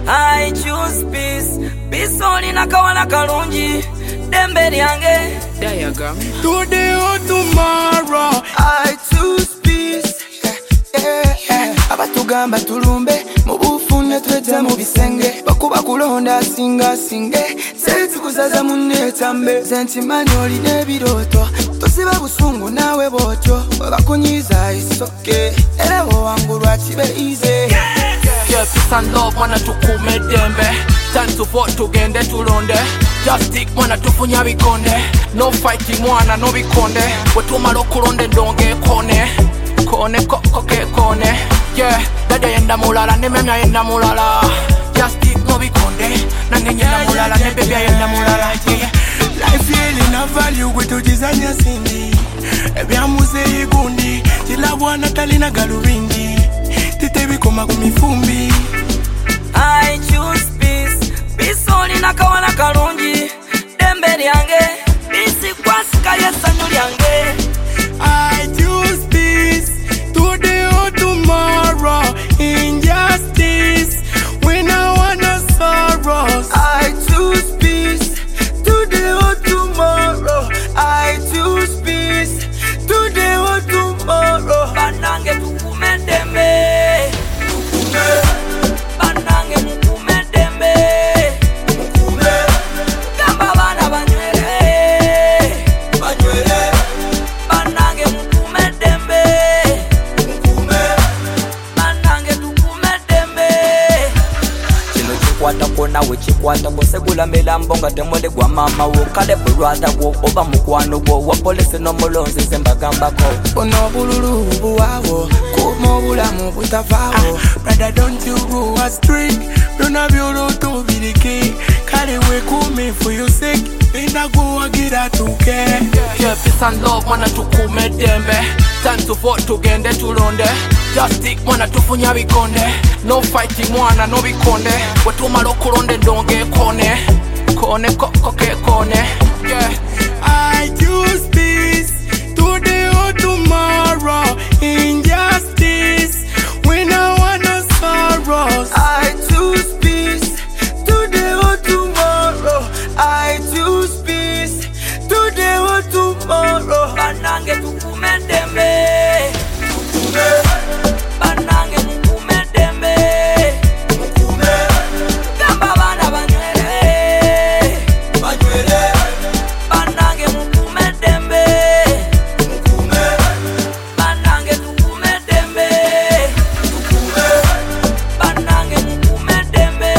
I choose peace. Peace only nakawana kalungi. Dembe lyange. Diagram. Today or tomorrow, I choose peace. Abatugamba tulumbe mubufune twete mu bisenge bakuba kulonda singa singe sezi kuzaza munetambe zentimani olina ebiroto tosiba busungu nawe botyo bakunyiza isoke erewo wangulwa kibe easy. yeah, peace and love mwana tukume dembe. Time to vote tugende tulonde. Just stick mwana tufunya bikonde. No fighting mwana no bikonde. Wetumala okulonde ndonge kone. Kone koke kone. Yeah, dada yenda mulala ne memya yenda mulala. Just stick no bikonde. Nange yenda mulala ne baby yenda mulala. Yeah. Life yeli na value kwetu jizanya sindi. Ebya muze igundi. Jila wana talina galubindi. Titebi koma kumifumbi. I choose peace. Peace only nakawana kalungi. Dembe lyange. Peace kwasika yesanyu lyange. I choose peace. Today or tomorrow. Injustice. When I wanna sorrows. I choose peace. Today or tomorrow. I choose peace. Today or tomorrow. Banange tukume dembe. Banange mukume dembe. Gamba bana banywele. Banange mukume dembe. Banange tukume dembe. Kino kikwata kona we kikwata bosegula melambonga temwele gwa mama wo kale brother wo oba mukwano wo wa police no mulonzi zembagambako ono bululu buwawo kuma obulamu butavaawo. Brother, don't you go astray. Don't have your road to be the key. Carry way come for your sake. Ain't I go and get out to care. Yeah, peace and love mwana tukume dembe. Time to vote tugende tulonde. Just stick mwana tufunya bikonde. No fighting mwana no bikonde. Wetumala okulonde ndonge kone. Kone koke kone. Yeah. I choose peace. Today or tomorrow. Injustice. When I wanna sorrows. I choose peace. Today or tomorrow. I choose peace. Today or tomorrow. Banange tukume dembe. Banange mukume dembe. Gamba bana banywele. Banange mukume dembe. Banange tukume dembe. Banange mukume dembe.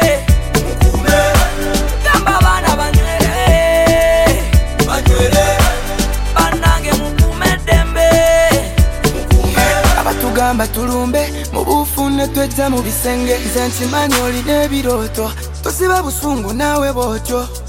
Gamba bana banywele. Banange mukume dembe. Abatugamba tulumbe mubufune twete mu bisenge nze nkimanyi olina ebiroto tosiba busungu nawe botyo